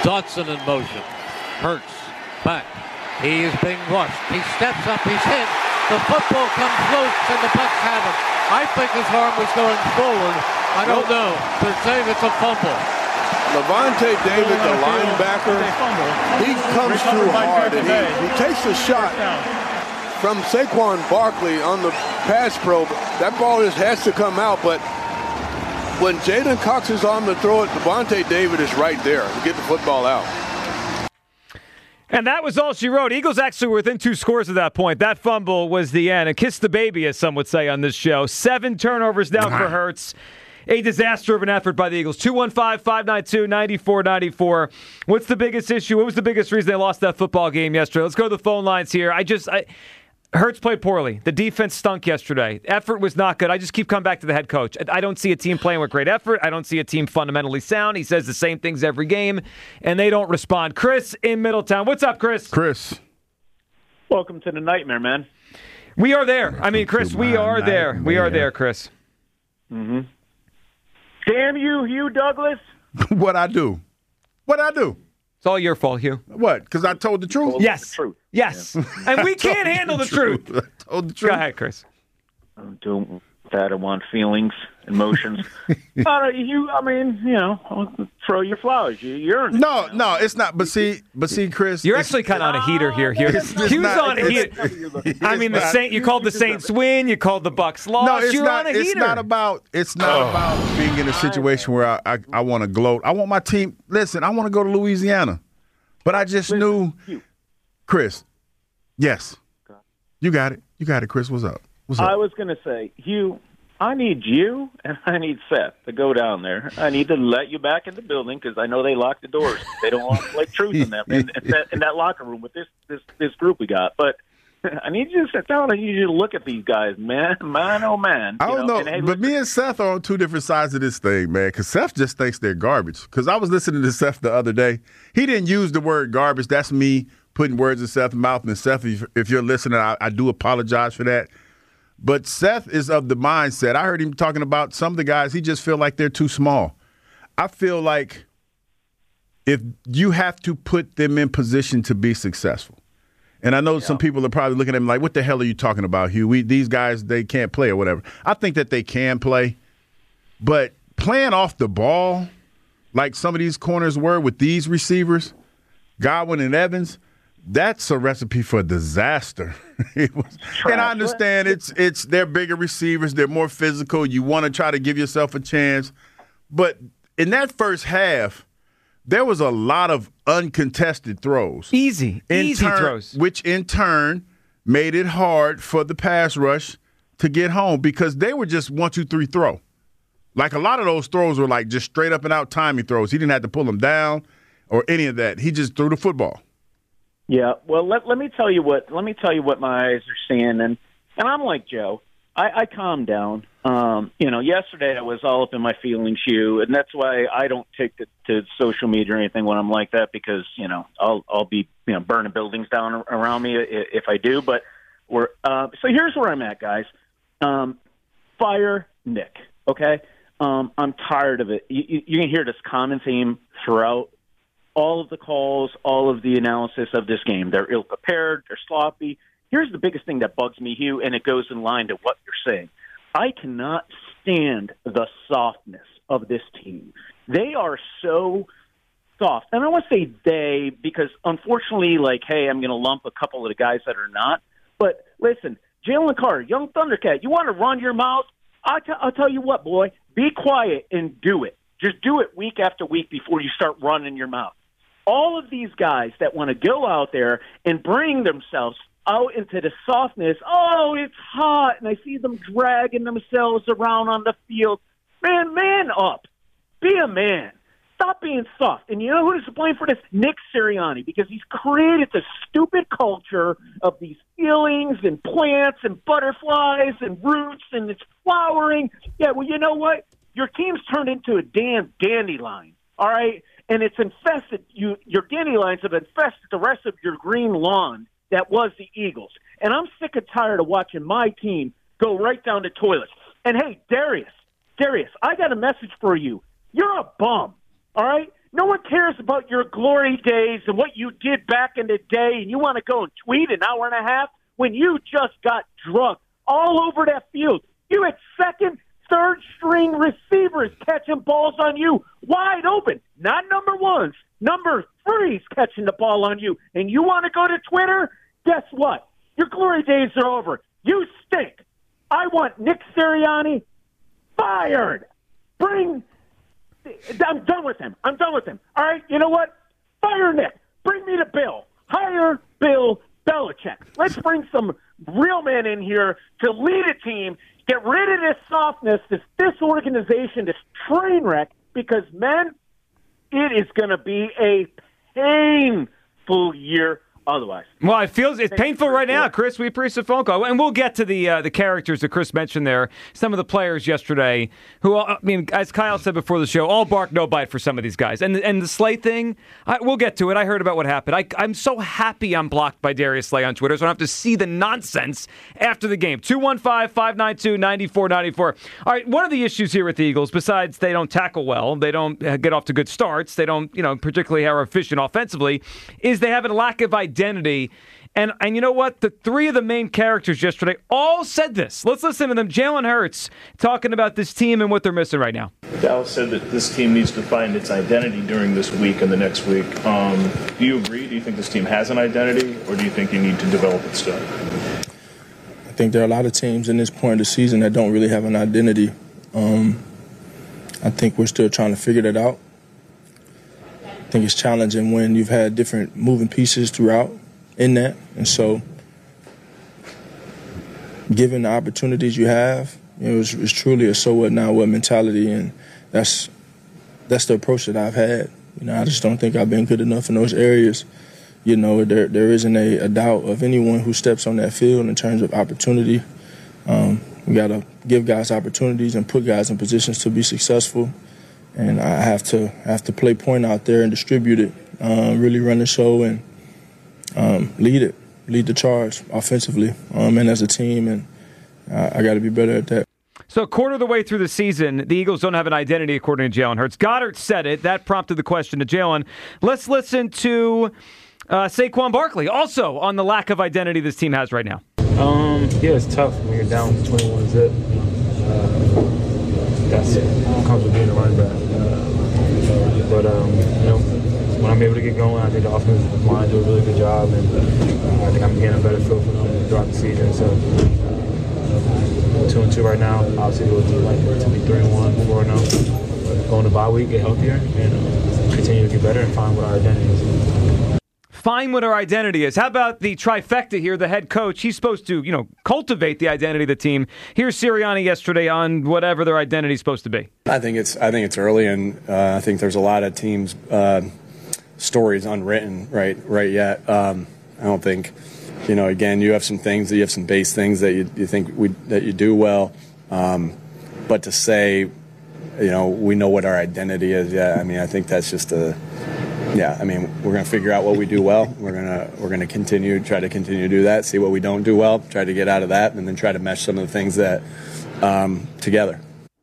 Dotson in motion. Hurts back. He is being rushed. He steps up. He's hit. The football comes loose, and the Bucs have it. I think his arm was going forward. I don't know. They're saying it's a fumble. Lavonte David, the linebacker, he comes through hard, and he takes a shot from Saquon Barkley on the pass probe. That ball just has to come out, but when Jalen Cox is on the throw it, Lavonte David is right there to get the football out. And that was all she wrote. Eagles actually were within 2 scores at that point. That fumble was the end. And kiss the baby, as some would say on this show. 7 turnovers down for Hurts. A disaster of an effort by the Eagles. 215-592-9494. What's the biggest issue? What was the biggest reason they lost that football game yesterday? Let's go to the phone lines here. Hurts played poorly. The defense stunk yesterday. Effort was not good. I just keep coming back to the head coach. I don't see a team playing with great effort. I don't see a team fundamentally sound. He says the same things every game, and they don't respond. Chris in Middletown. What's up, Chris? Chris. Welcome to the nightmare, man. We are there. I mean, Chris, we are there. We are there, Chris. Mm-hmm. Damn you, Hugh Douglas. What'd I do? It's all your fault, Hugh. What? Because I told the truth? Yes. The truth. Yes. Yeah. And we can't handle the truth. I told the truth. Go ahead, Chris. Don't that I want feelings, emotions. I'll throw your flowers. You earned it. No, it's not. But see, Chris, you're actually kind of on a heater here. Hugh's on a heater. I mean, you called the Saints win. You called the Bucs loss. No, you're on a heater. It's not about being in a situation where I want to gloat. I want my team. Listen, I want to go to Louisiana, but I just knew, Chris. Yes, you got it. You got it, Chris. What's up? I was going to say, Hugh, I need you and I need Seth to go down there. I need to let you back in the building because I know they lock the doors. They don't want like truth in them in that locker room with this group we got. But I need you to sit down. I need you to look at these guys, man, oh man. I don't know, but me and Seth are on 2 different sides of this thing, man. Because Seth just thinks they're garbage. Because I was listening to Seth the other day. He didn't use the word garbage. That's me putting words in Seth's mouth. And Seth, if you're listening, I do apologize for that. But Seth is of the mindset. I heard him talking about some of the guys, he just feel like they're too small. I feel like if you have to put them in position to be successful. And I know some people are probably looking at him like, what the hell are you talking about, Hugh? These guys, they can't play or whatever. I think that they can play. But playing off the ball, like some of these corners were with these receivers, Godwin and Evans, that's a recipe for disaster. And I understand it's they're bigger receivers, they're more physical. You want to try to give yourself a chance. But in that first half, there was a lot of uncontested throws. Easy throws. Which in turn made it hard for the pass rush to get home because they were just 1, 2, 3 throw. Like a lot of those throws were like just straight up and out timing throws. He didn't have to pull them down or any of that. He just threw the football. Yeah, well, let me tell you what my eyes are seeing, and I'm like Joe. I calmed down. Yesterday I was all up in my feelings, Hugh, and that's why I don't take it to social media or anything when I'm like that because I'll be burning buildings down around me if I do. But so here's where I'm at, guys. Fire Nick, okay? I'm tired of it. You can hear this common theme throughout all of the calls, all of the analysis of this game. They're ill-prepared. They're sloppy. Here's the biggest thing that bugs me, Hugh, and it goes in line to what you're saying. I cannot stand the softness of this team. They are so soft. And I want to say they because, unfortunately, I'm going to lump a couple of the guys that are not. But, listen, Jalen Carter, young Thundercat, you want to run your mouth? I'll tell you what, boy, be quiet and do it. Just do it week after week before you start running your mouth. All of these guys that want to go out there and bring themselves out into the softness, oh, it's hot, and I see them dragging themselves around on the field. Man up. Be a man. Stop being soft. And you know who's to blame for this? Nick Sirianni, because he's created this stupid culture of these feelings and plants and butterflies and roots, and it's flowering. Yeah, well, you know what? Your team's turned into a damn dandelion, all right? And it's infested. Your dandelions have infested the rest of your green lawn that was the Eagles. And I'm sick and tired of watching my team go right down the toilets. And, hey, Darius, I got a message for you. You're a bum, all right? No one cares about your glory days and what you did back in the day, and you want to go and tweet an hour and a half when you just got drunk all over that field. You had second, third-string receivers catching balls on you wide open, not number ones. Number three's catching the ball on you. And you want to go to Twitter? Guess what? Your glory days are over. You stink. I want Nick Sirianni fired. I'm done with him. All right, you know what? Fire Nick. Bring me to Bill. Hire Bill Belichick. Let's bring some real men in here to lead a team. Get rid of this softness, this disorganization, this train wreck, because, men, it is going to be a painful year otherwise. Well, it's painful right now, Chris. We appreciate the phone call. And we'll get to the characters that Chris mentioned there. Some of the players yesterday who, I mean, as Kyle said before the show, all bark, no bite for some of these guys. And the Slay thing, we'll get to it. I heard about what happened. I'm so happy I'm blocked by Darius Slay on Twitter, so I don't have to see the nonsense after the game. 215-592-9494. All right, one of the issues here with the Eagles, besides they don't tackle well, they don't get off to good starts, they don't, particularly are efficient offensively, is they have a lack of identity. And you know what? The three of the main characters yesterday all said this. Let's listen to them. Jalen Hurts talking about this team and what they're missing right now. Dallas said that this team needs to find its identity during this week and the next week. Do you agree? Do you think this team has an identity, or do you think you need to develop it still? I think there are a lot of teams in this point of the season that don't really have an identity. I think we're still trying to figure that out. I think it's challenging when you've had different moving pieces throughout in that. And so given the opportunities you have, it's truly a so what now what mentality, and that's the approach that I've had. I just don't think I've been good enough in those areas. There isn't a doubt of anyone who steps on that field in terms of opportunity. We got to give guys opportunities and put guys in positions to be successful. And I have to play point out there and distribute it, really run the show and lead the charge offensively and as a team. And I got to be better at that. So a quarter of the way through the season, the Eagles don't have an identity, according to Jalen Hurts. Goddard said it. That prompted the question to Jalen. Let's listen to Saquon Barkley, also on the lack of identity this team has right now. Yeah, it's tough when you're down 21-zip. That's comes with being a running back. But when I'm able to get going, I think the offensive line do a really good job, and I think I'm getting a better feel for them throughout the season. So 2-2 right now. Obviously, we'll do like to be 3-1, 4-0. Going to bye week, get healthier, and continue to get better and find what our identity is. Find what our identity is. How about the trifecta here, the head coach? He's supposed to, cultivate the identity of the team. Here's Sirianni yesterday on whatever their identity is supposed to be. I think it's early, and I think there's a lot of teams' stories unwritten right yet. I don't think, again, you have some things, you have some base things that you think that you do well, but to say, we know what our identity is. Yeah, I think that's just we're going to figure out what we do well. We're going to try to continue to do that, see what we don't do well, try to get out of that, and then try to mesh some of the things that together.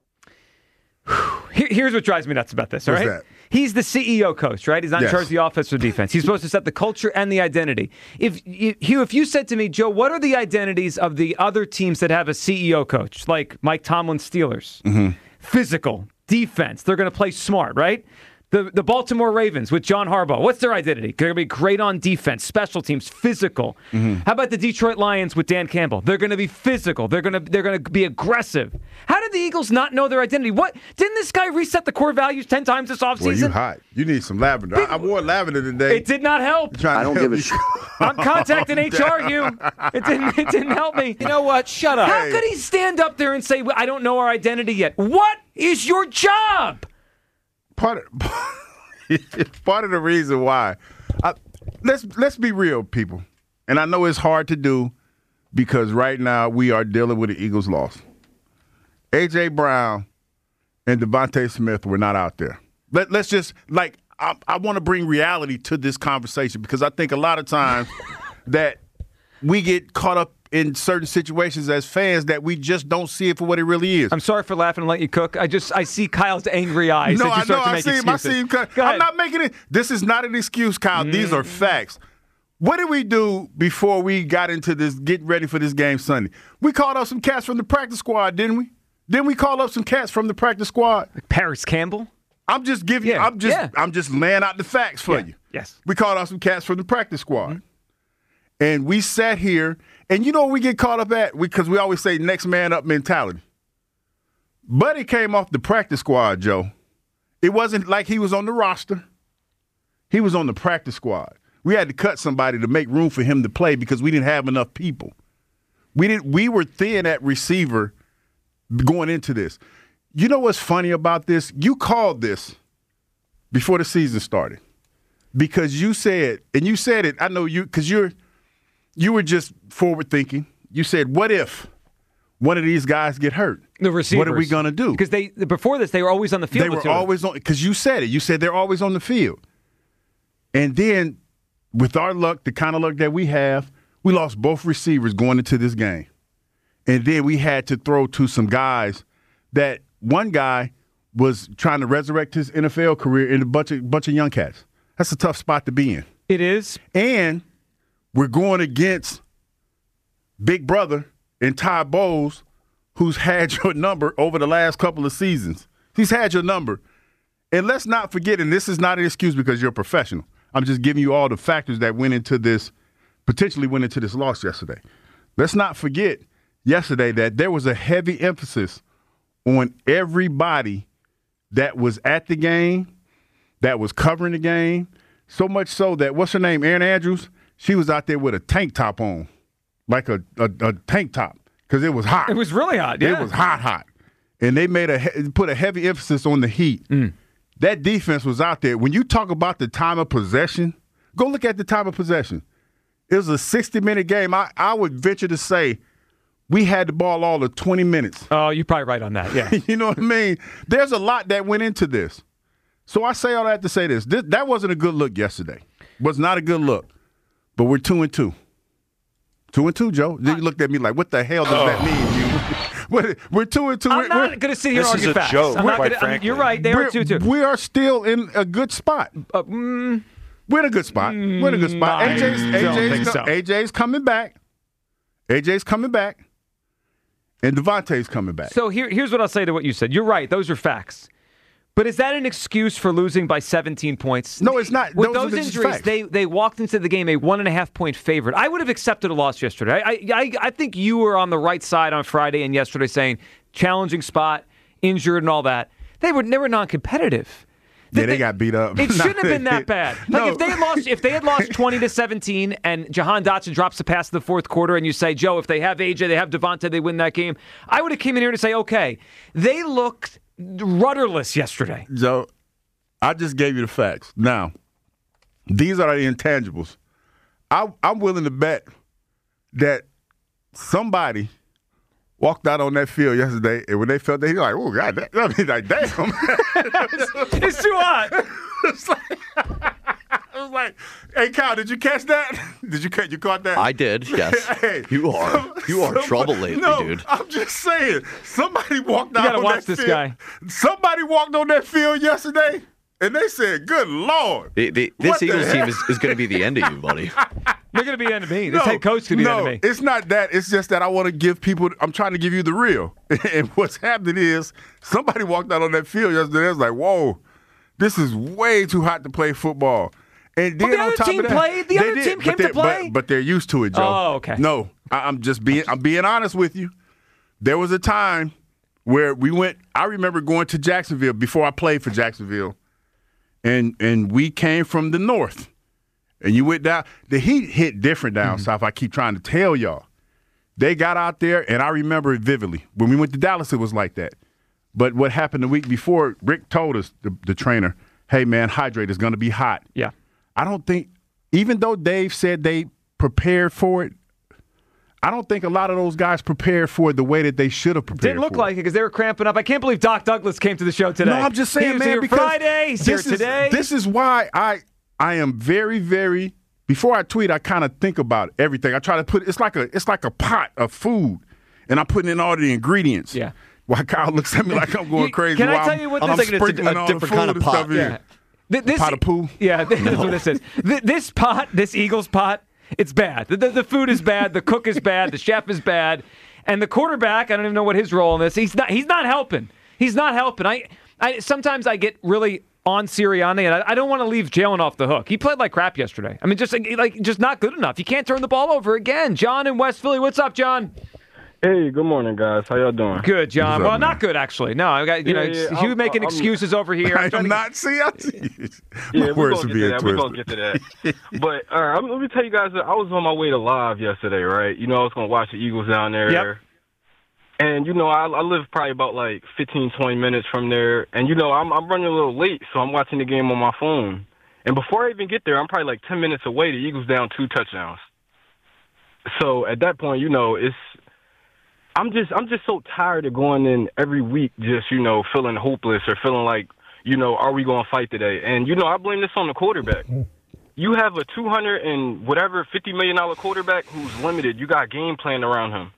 Here's what drives me nuts about this, all right? What's that? He's the CEO coach, right? He's not in charge of the offense or defense. He's supposed to set the culture and the identity. If you said to me, Joe, what are the identities of the other teams that have a CEO coach, like Mike Tomlin's Steelers? Mm-hmm. Physical, defense, they're going to play smart, right? The Baltimore Ravens with John Harbaugh, what's their identity? They're going to be great on defense, special teams, physical. Mm-hmm. How about the Detroit Lions with Dan Campbell? They're going to be physical. They're going to be aggressive. How did the Eagles not know their identity? What didn't this guy reset the core values 10 times this offseason? Well, you hot. You need some lavender. I wore lavender today. It did not help. I don't give a shit. I'm contacting HR, It didn't help me. You know what? Shut up. How could he stand up there and say, I don't know our identity yet? What is your job? Part of the reason why, let's be real, people. And I know it's hard to do because right now we are dealing with the Eagles' loss. A.J. Brown and Devontae Smith were not out there. Let's just, I want to bring reality to this conversation because I think a lot of times that we get caught up in certain situations as fans that we just don't see it for what it really is. I'm sorry for laughing and letting you cook. I see Kyle's angry eyes. No, I see him. I'm not making it. This is not an excuse, Kyle. These are facts. What did we do before we got into this, getting ready for this game Sunday? We called up some cats from the practice squad, didn't we? Didn't we call up some cats from the practice squad? Like Paris Campbell? I'm just giving you, I'm just laying out the facts for you. Yes. We called out some cats from the practice squad. And we sat here, and you know what we get caught up at? Because we always say next man up mentality. Buddy came off the practice squad, Joe. It wasn't like he was on the roster. He was on the practice squad. We had to cut somebody to make room for him to play because we didn't have enough people. We were thin at receiver going into this. You know what's funny about this? You called this before the season started because you said, and you said it, I know you, because you were just forward thinking. You said, what if one of these guys get hurt? The receivers. What are we going to do? Because before this, they were always on the field. They were always on, because you said it. You said they're always on the field. And then with our luck, the kind of luck that we have, we lost both receivers going into this game. And then we had to throw to some guys that one guy was trying to resurrect his NFL career in a bunch of young cats. That's a tough spot to be in. It is. And we're going against Big Brother and Ty Bowles, who's had your number over the last couple of seasons. He's had your number. And let's not forget, and this is not an excuse because you're a professional. I'm just giving you all the factors that potentially went into this loss yesterday. Let's not forget yesterday that there was a heavy emphasis on everybody that was at the game, that was covering the game, so much so that, what's her name, Erin Andrews? She was out there with a tank top on, like a tank top, because it was hot. It was really hot, yeah. It was hot. And they put a heavy emphasis on the heat. That defense was out there. When you talk about the time of possession, go look at the time of possession. It was a 60-minute game. I would venture to say we had the ball all of 20 minutes. Oh, you're probably right on that, yeah. You know what I mean? There's a lot that went into this. So I say all that to say this. That wasn't a good look yesterday. Was not a good look. But we're 2-2. 2-2, Joe. Then you looked at me like, what the hell does that mean? We're 2-2. I'm not going to sit here and argue facts. Joke, quite frankly. You're right. They are 2-2. We are still in a good spot. We're in a good spot. We're in a good spot. AJ's coming back. AJ's coming back. And Devontae's coming back. So here's what I'll say to what you said. You're right. Those are facts. But is that an excuse for losing by 17 points? No, it's not. With those injuries, they walked into the game a 1.5-point favorite. I would have accepted a loss yesterday. I think you were on the right side on Friday and yesterday saying challenging spot, injured and all that. They were non-competitive. Yeah, they got beat up. It shouldn't have been that bad. Like if they had lost 20-17 and Jahan Dotson drops the pass in the fourth quarter and you say, Joe, if they have AJ, they have Devontae, they win that game, I would have came in here to say, okay, they looked rudderless yesterday. Joe, I just gave you the facts. Now, these are the intangibles. I'm willing to bet that somebody walked out on that field yesterday, and when they felt that, he's like, oh, God, I mean, like, damn. It's too hot. I was like, hey, Kyle, did you catch that? You caught that? I did, yes. Hey, you are trouble lately, dude. I'm just saying, somebody walked out on that field. You gotta watch this guy. Somebody walked on that field yesterday, and they said, good Lord. This Eagles team is going to be the end of you, buddy. They're going to be the end of me. This head coach could be the end of me. It's not that. It's just that I want to give people – I'm trying to give you the real. And what's happening is somebody walked out on that field yesterday. It was like, whoa, this is way too hot to play football. And then the other team played. The other team came to play. But they're used to it, Joe. Oh, okay. No, I'm being honest with you. There was a time where we went – I remember going to Jacksonville before I played for Jacksonville. And we came from the north. And you went down. The heat hit different down south. I keep trying to tell y'all. They got out there, and I remember it vividly. When we went to Dallas, it was like that. But what happened the week before, Rick told us, the trainer, hey, man, hydrate. It's going to be hot. Yeah. I don't think, even though Dave said they prepared for it, I don't think a lot of those guys prepared for it the way that they should have prepared. Didn't look like it because they were cramping up. I can't believe Doc Douglas came to the show today. No, I'm just saying, he was man, here because Friday, he's here today. This is why I am very, very before I tweet, I kind of think about everything. I try to put it's like a pot of food, and I'm putting in all the ingredients. Yeah. While Kyle looks at me like I'm going crazy. Can I tell you what I'm this is? sprinkling A all the different food kind of and pot. stuff in. This Pot of poo? Yeah, that's what this is. This pot, this Eagles pot, it's bad. The food is bad. The cook is bad. The chef is bad. And the quarterback, I don't even know what his role in this. He's not helping. He's not helping. I sometimes I get really on Sirianni, and I don't want to leave Jalen off the hook. He played like crap yesterday. I mean, just not good enough. You can't turn the ball over again. John in West Philly, what's up, John? Hey, good morning, guys. How y'all doing? Good, John. Up, well, man? not good, actually. No, I got Hugh making excuses over here. I'm not. See, yeah, my words are being twisted. We're going to get to that. But all right, let me tell you guys that I was on my way to live yesterday, right? You know, I was going to watch the Eagles down there. Yep. And, you know, I live probably about like 15, 20 minutes from there. And, you know, I'm running a little late, so I'm watching the game on my phone. And before I even get there, I'm probably like 10 minutes away. The Eagles down 2 touchdowns. So at that point, you know, I'm just so tired of going in every week just, you know, feeling hopeless or feeling like, you know, are we going to fight today? And, you know, I blame this on the quarterback. You have a $250 million quarterback who's limited. You got game plan around him.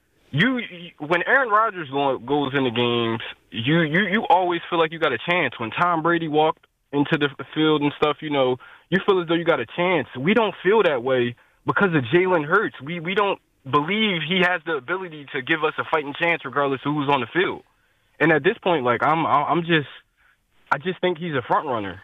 When Aaron Rodgers goes into games, you always feel like you got a chance. When Tom Brady walked into the field and stuff, you know, you feel as though you got a chance. We don't feel that way because of Jalen Hurts. We don't believe he has the ability to give us a fighting chance regardless of who's on the field. And at this point, like I just think he's a front runner.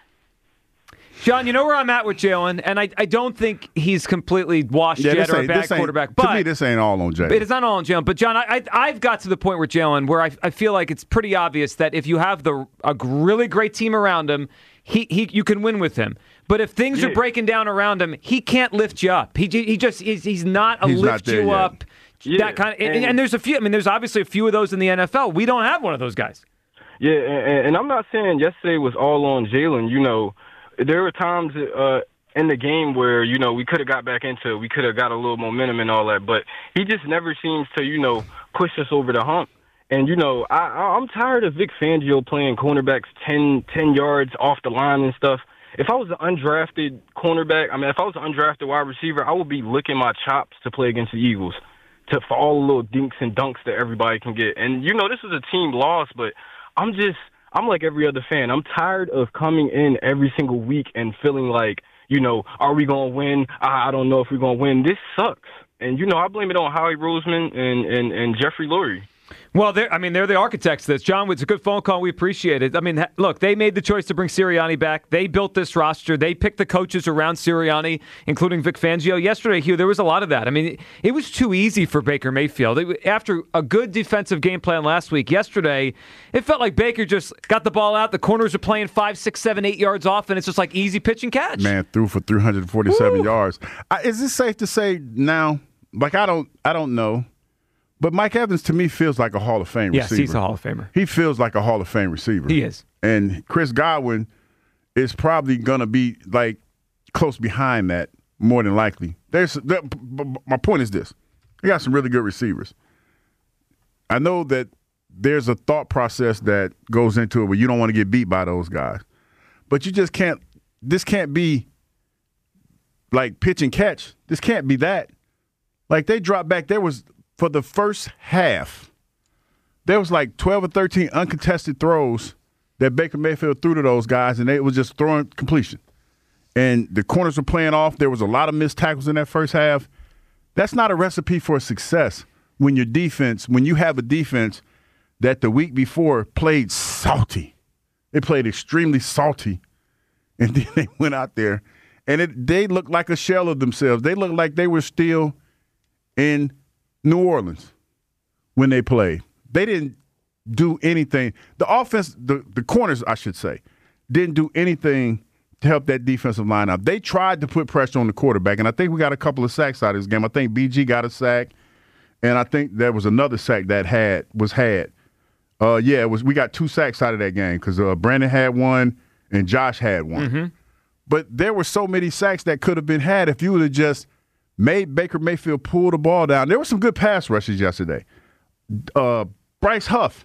John, you know where I'm at with Jalen, and I don't think he's completely washed yet or a bad quarterback. But to me, this ain't all on Jalen. It is not all on Jalen. But, John, I've got to the point with Jalen where I feel like it's pretty obvious that if you have a really great team around him, you can win with him. But if things are breaking down around him, he can't lift you up. He's not lift you up. Yeah, that kind of, and there's a few. I mean, there's obviously a few of those in the NFL. We don't have one of those guys. Yeah, and I'm not saying yesterday was all on Jalen. You know, there were times in the game where, you know, we could have got back into it. We could have got a little momentum and all that. But he just never seems to, you know, push us over the hump. And, you know, I'm tired of Vic Fangio playing cornerbacks 10 yards off the line and stuff. If I was an undrafted cornerback, if I was an undrafted wide receiver, I would be licking my chops to play against the Eagles for all the little dinks and dunks that everybody can get. And, you know, this was a team loss, but I'm like every other fan. I'm tired of coming in every single week and feeling like, you know, are we going to win? I don't know if we're going to win. This sucks. And, you know, I blame it on Howie Roseman and Jeffrey Lurie. Well, they're the architects of this. John, it's a good phone call. We appreciate it. I mean, look, they made the choice to bring Sirianni back. They built this roster. They picked the coaches around Sirianni, including Vic Fangio. Yesterday, Hugh, there was a lot of that. I mean, it was too easy for Baker Mayfield. After a good defensive game plan last week, yesterday, it felt like Baker just got the ball out. The corners are playing 5, 6, 7, 8 yards off, and it's just like easy pitch and catch. Man threw for 347 yards. Is it safe to say now, like I don't know, but Mike Evans, to me, feels like a Hall of Fame receiver. Yes, he's a Hall of Famer. He feels like a Hall of Fame receiver. He is. And Chris Godwin is probably going to be, like, close behind that, more than likely. My point is this. They got some really good receivers. I know that there's a thought process that goes into it where you don't want to get beat by those guys. But you just can't – this can't be, like, pitch and catch. This can't be that. Like, they dropped back. There was – for the first half, there was like 12 or 13 uncontested throws that Baker Mayfield threw to those guys, and they was just throwing completion. And the corners were playing off. There was a lot of missed tackles in that first half. That's not a recipe for success when you have a defense that the week before played salty. They played extremely salty, and then they went out there, and they looked like a shell of themselves. They looked like they were still in New Orleans when they played. They didn't do anything. The offense, the corners, I should say, didn't do anything to help that defensive line out. They tried to put pressure on the quarterback, and I think we got a couple of sacks out of this game. I think BG got a sack, and I think there was another sack that was had. We got 2 sacks out of that game because Brandon had one and Josh had one. Mm-hmm. But there were so many sacks that could have been had if you would have just made Baker Mayfield pull the ball down. There were some good pass rushes yesterday. Bryce Huff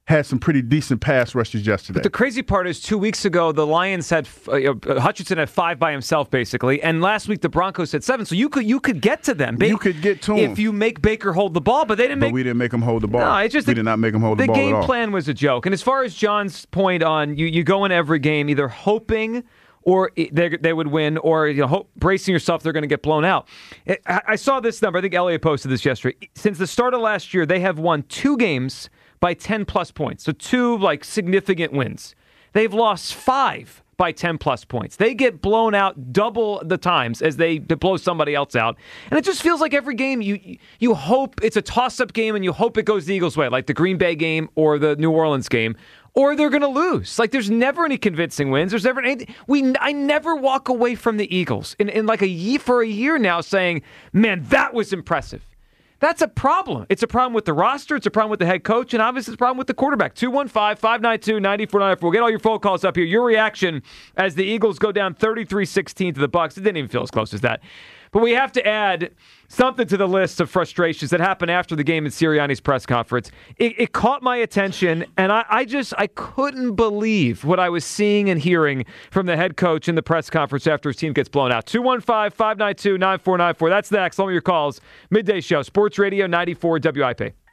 had some pretty decent pass rushes yesterday. But the crazy part is 2 weeks ago, the Lions had Hutchinson had 5 by himself, basically. And last week, the Broncos had 7. So you could get to them. You could get to them. If you make Baker hold the ball, but they didn't But we didn't make him hold the ball. No, it's just we did not make him hold the ball at all. The game plan was a joke. And as far as John's point on you go in every game either hoping or they would win, or bracing yourself they're going to get blown out. I saw this number. I think Elliott posted this yesterday. Since the start of last year, they have won 2 games by 10-plus points. So 2 significant wins. They've lost 5 by 10-plus points. They get blown out double the times as they blow somebody else out. And it just feels like every game you hope it's a toss-up game and you hope it goes the Eagles' way, like the Green Bay game or the New Orleans game, or they're going to lose. There's never any convincing wins. There's never anything. I never walk away from the Eagles for a year now saying, man, that was impressive. That's a problem. It's a problem with the roster. It's a problem with the head coach. And obviously it's a problem with the quarterback. 215-592-9494. We'll get all your phone calls up here. Your reaction as the Eagles go down 33-16 to the Bucs. It didn't even feel as close as that. But we have to add something to the list of frustrations that happened after the game in Sirianni's press conference. It caught my attention, and I couldn't believe what I was seeing and hearing from the head coach in the press conference after his team gets blown out. 215-592-9494. That's next. All of your calls. Midday Show. Sports Radio 94 WIP.